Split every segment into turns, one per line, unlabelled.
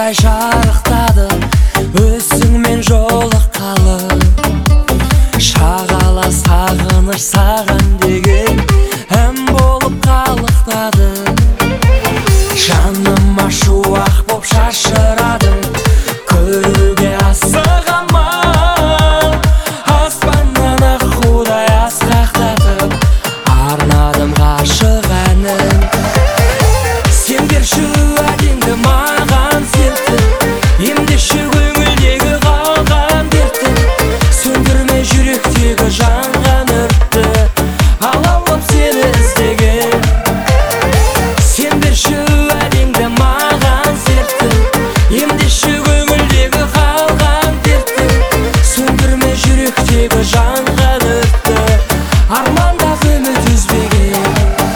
шамдай жарықтады өзіңмен жолыққалы. Шағала сағыныш саған деген ән болып қалықтады. Жаныма шуақ боп шашырадың, көруге асығамын. Аспаннан аққудай асқақтатып арнадым ғашық әнін. Сен берші уәдеңді маған сертіп, емдеші көңілдегі қалған дертті, сөндірме жүректегі жанған өртті, алаулап сені іздеген. Сен берші уәдеңді маған сертіп, емдеші көңілдегі қалған дертті, сөндірме жүректегі жанған өртті, армандап үміт үзбеген.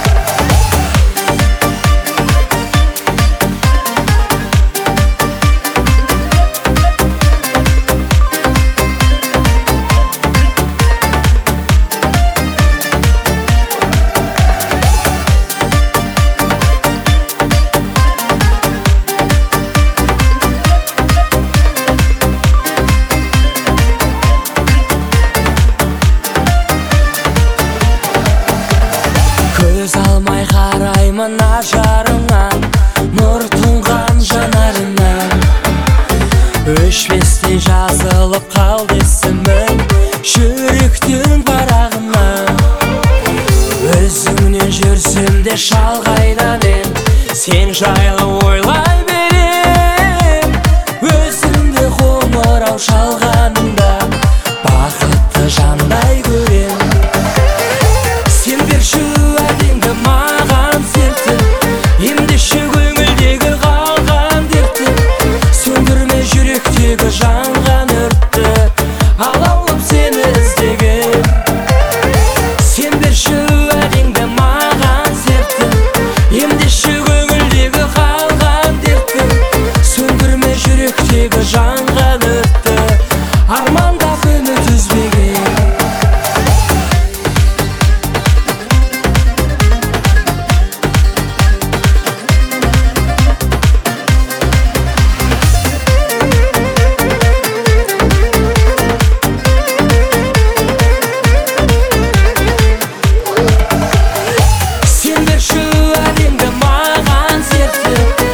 Көз алмай қараймын ажарыңнан, нұр тұнған жанарыңнан. Өшпестей жазылып қалды есімің жүректің парағынан. Өзіңнен жүрсем де шалғайда мен сен жайлы ойлай берем. Өзіңді қоңырау шалғанымда бақытты жандай көрем. Сен берші уәдеңді маған сертіп, емдеші көңілдегі қалған дертті, сөндірме жүректегі жанған өртті, алаулап сені іздеген. Сен берші уәдеңді маған сертіп, емдеші көңілдегі қалған дертті, сөндірме жүректегі жанған өртті, армандап үміт үзбеген.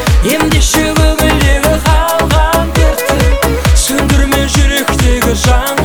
Емдеші көңілдегі қалған дертті, сөндірме жүректегі жан